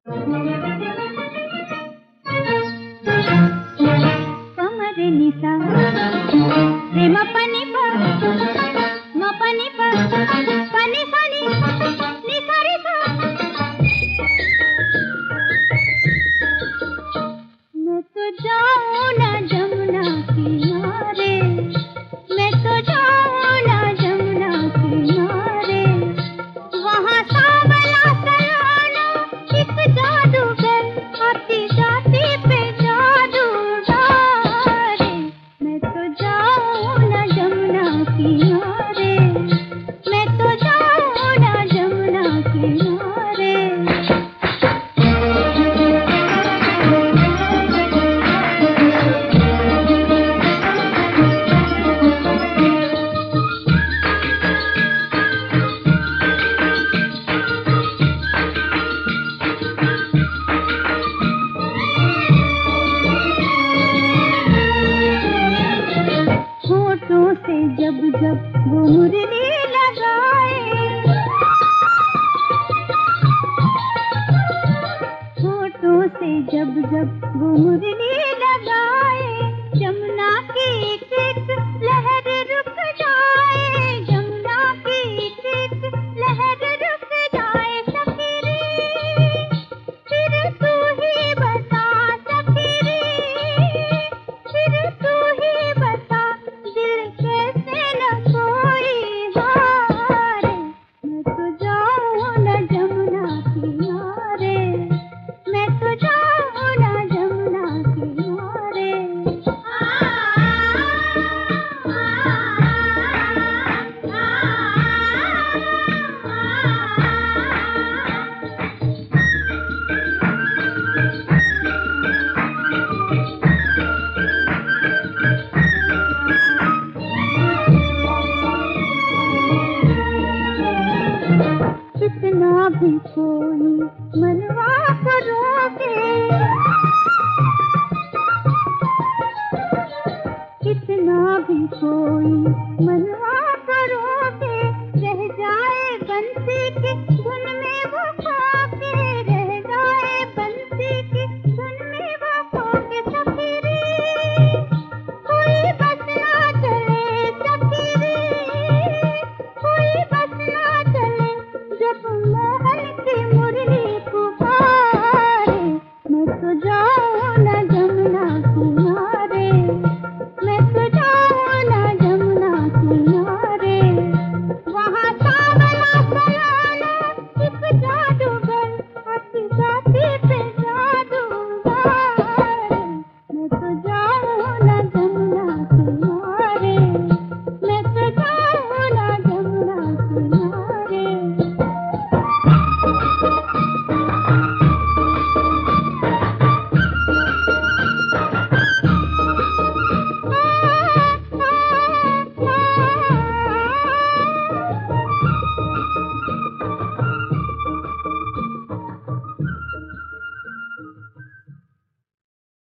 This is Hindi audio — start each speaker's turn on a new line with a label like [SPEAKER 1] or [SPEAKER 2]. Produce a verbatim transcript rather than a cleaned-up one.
[SPEAKER 1] पमरे निसा रे म पनि प म पनि प पनि पनि नि सा रे सा। मैं तो जाऊं ना जमुना किनारे, मैं तो जाऊं ना जमुना किनारे, वहाँ सांवला सयाना एक जादूगर आती जाती पे जादू डाले। मैं तो जाऊं ना जमुना किनारे, मैं तो जाऊं ना जमुना किनारे। होठों से जब जब वो मुरली लगाए, होठों से जब जब वो मुरली लगाए, जमुना की एक एक लहर रुक जाए, जमुना की एक एक लहर रुक जाए। सफीरी फिर तू ही बता, सफीरी फिर तू ही बता, दिल कैसे न कोई हारे। मैं तो जाऊं ना जमुना किनारे, मैं तो जाऊं ना जमुना किनारे। कितना भी कोई मनवा करोगे, कितना भी कोई मनवा